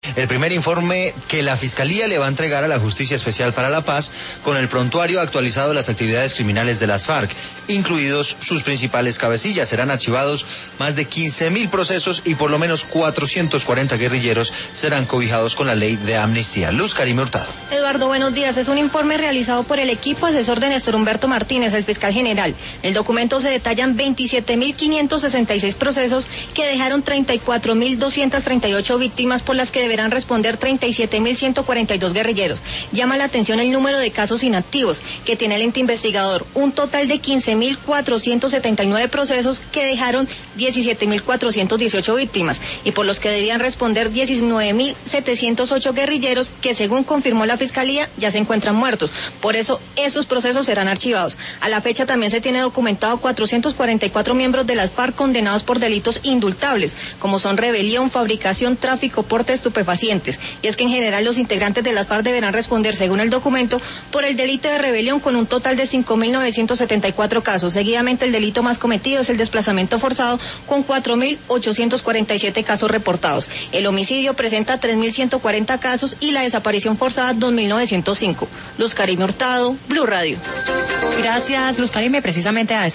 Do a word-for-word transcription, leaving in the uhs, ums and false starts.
El primer informe que la Fiscalía le va a entregar a la Justicia Especial para la Paz con el prontuario actualizado de las actividades criminales de las FARC, incluidos sus principales cabecillas. Serán archivados más de quince mil procesos y por lo menos cuatrocientos cuarenta guerrilleros serán cobijados con la ley de amnistía. Luz Karime Hurtado. Eduardo, buenos días. Es un informe realizado por el equipo asesor de Néstor Humberto Martínez, el fiscal general. En el documento se detallan veintisiete mil quinientos sesenta y seis procesos que dejaron treinta y cuatro mil doscientas treinta y ocho víctimas, por las que deberán responder treinta y siete mil ciento cuarenta y dos guerrilleros. Llama la atención el número de casos inactivos que tiene el ente investigador, un total de quince mil cuatrocientos setenta y nueve procesos que dejaron diecisiete mil cuatrocientos dieciocho víctimas y por los que debían responder diecinueve mil setecientos ocho guerrilleros que, según confirmó la Fiscalía, ya se encuentran muertos. Por eso, esos procesos serán archivados. A la fecha también se tiene documentado cuatrocientos cuarenta y cuatro miembros de las FARC condenados por delitos indultables, como son rebelión, fabricación, tráfico, porte de estupefacientes. Y es que en general los integrantes de las FARC deberán responder, según el documento, por el delito de rebelión con un total de cinco mil novecientos setenta y cuatro casos. Seguidamente, el delito más cometido es el desplazamiento forzado, con cuatro mil ochocientos cuarenta y siete casos reportados. El homicidio presenta tres mil ciento cuarenta casos y la desaparición forzada dos mil novecientos cinco. Luz Karime Hurtado, Blue Radio. Gracias, Luz Karime. Precisamente a